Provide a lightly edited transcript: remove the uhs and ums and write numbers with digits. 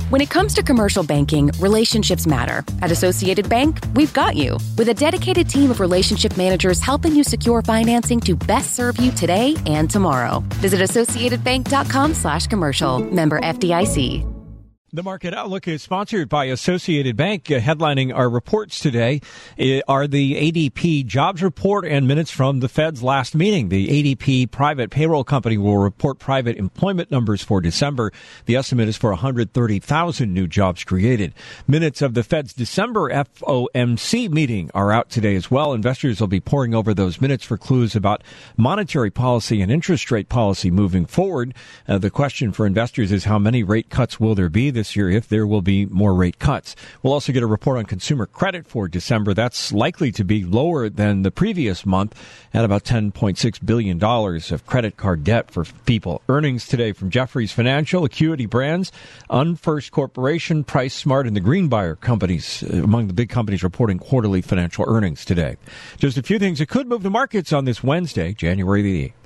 When it comes to commercial banking, relationships matter. At Associated Bank, we've got you. With a dedicated team of relationship managers helping you secure financing to best serve you today and tomorrow. Visit AssociatedBank.com/commercial. Member FDIC. The Market Outlook is sponsored by Associated Bank. Headlining our reports today are the ADP jobs report and minutes from the Fed's last meeting. The ADP private payroll company will report private employment numbers for December. The estimate is for 130,000 new jobs created. Minutes of the Fed's December FOMC meeting are out today as well. Investors will be poring over those minutes for clues about monetary policy and interest rate policy moving forward. The question for investors is how many rate cuts will there be this year, if there will be more rate cuts. We'll also get a report on consumer credit for December. That's likely to be lower than the previous month at about $10.6 billion of credit card debt for people. Earnings today from Jefferies Financial, Acuity Brands, UnFirst Corporation, Price Smart, and the Greenbrier companies, among the big companies reporting quarterly financial earnings today. Just a few things that could move the markets on this Wednesday, January the 8th.